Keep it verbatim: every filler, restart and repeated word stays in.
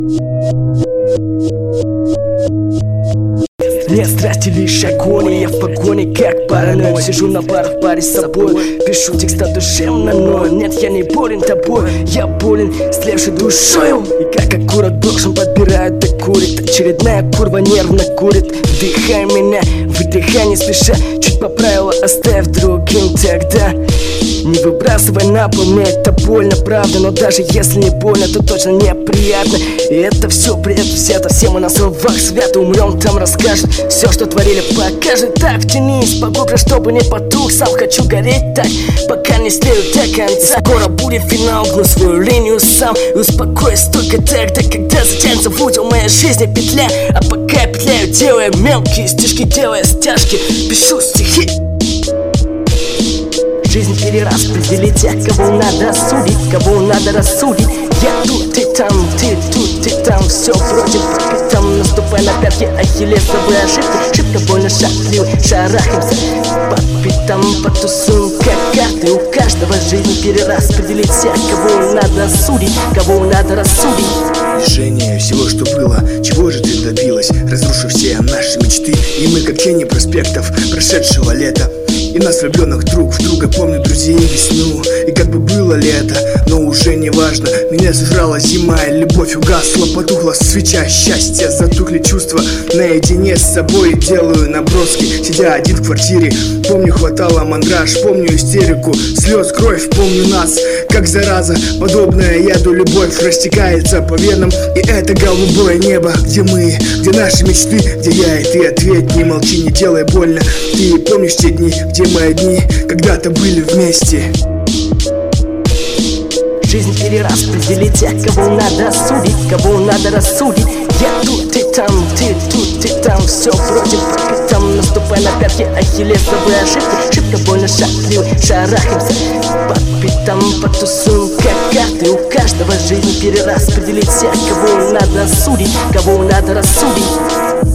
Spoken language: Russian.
Нет страсти, лишь огонь, и я в погоне, как параноик. Сижу на барах в паре с собой, пишу текста душевно, но нет, я не болен тобой. Я болен слепшей душою, и как окурок должен подбирают да курит. Очередная курва нервно курит. Вдыхай меня, выдыхай не спеша. Чуть по правилу оставь другим тогда. Не выбрасывай на пол, мне это больно, правда. Но даже если не больно, то точно неприятно. И это все бред взято, все мы на словах свято. Умрем, там расскажет все, что творили, покажет. Так, втянись поглубже, чтобы не потух. Сам хочу гореть так, пока не слею до конца. Скоро будет финал, гну свою линию сам. И успокоюсь только тогда, когда затянется в узел моей жизни петля. А пока я петляю, делая мелкие стишки, делая стяжки, пишу стихи. Жизнь перераспределить тех, кого надо судить, кого надо рассудить. Я тут и там, ты тут и там, все против пропитам. Наступай на пятки, ахиллесовые ошибки. Шибко больно шагливы, шарахаемся по пятам, потусуем как карты. У каждого жизнь перераспределить тех, кого надо судить, кого надо рассудить. Лишение всего, что было, чего же ты добилась, разрушив все наши мечты. И мы как тени проспектов прошедшего лета. И нас влюбленных друг в друга, помню друзей весну. И как бы было лето, но уже не важно. Меня сожрала зима, и любовь угасла. Потухла свеча счастья, затухли чувства. Наедине с собой делаю наброски, сидя один в квартире. Помню, хватало мандраж, помню истерику, слез, кровь, помню нас. Как зараза, подобная яду любовь растекается по венам. И это голубое небо, где мы, где наши мечты, где я и ты. Ответь, не молчи, не делай больно. Ты помнишь те дни, где мы одни когда-то были вместе? Жизнь перераспределить тех, кого надо судить, кого надо рассудить. Я тут и там, ты тут и там, все против пропитам. Наступай на пятки, ахиллесовые ошибки. Шибко больно шагливы, шарахаемся по пятам, потусуем как карты. У каждого жизнь перераспределить тех, кого надо судить, кого надо рассудить.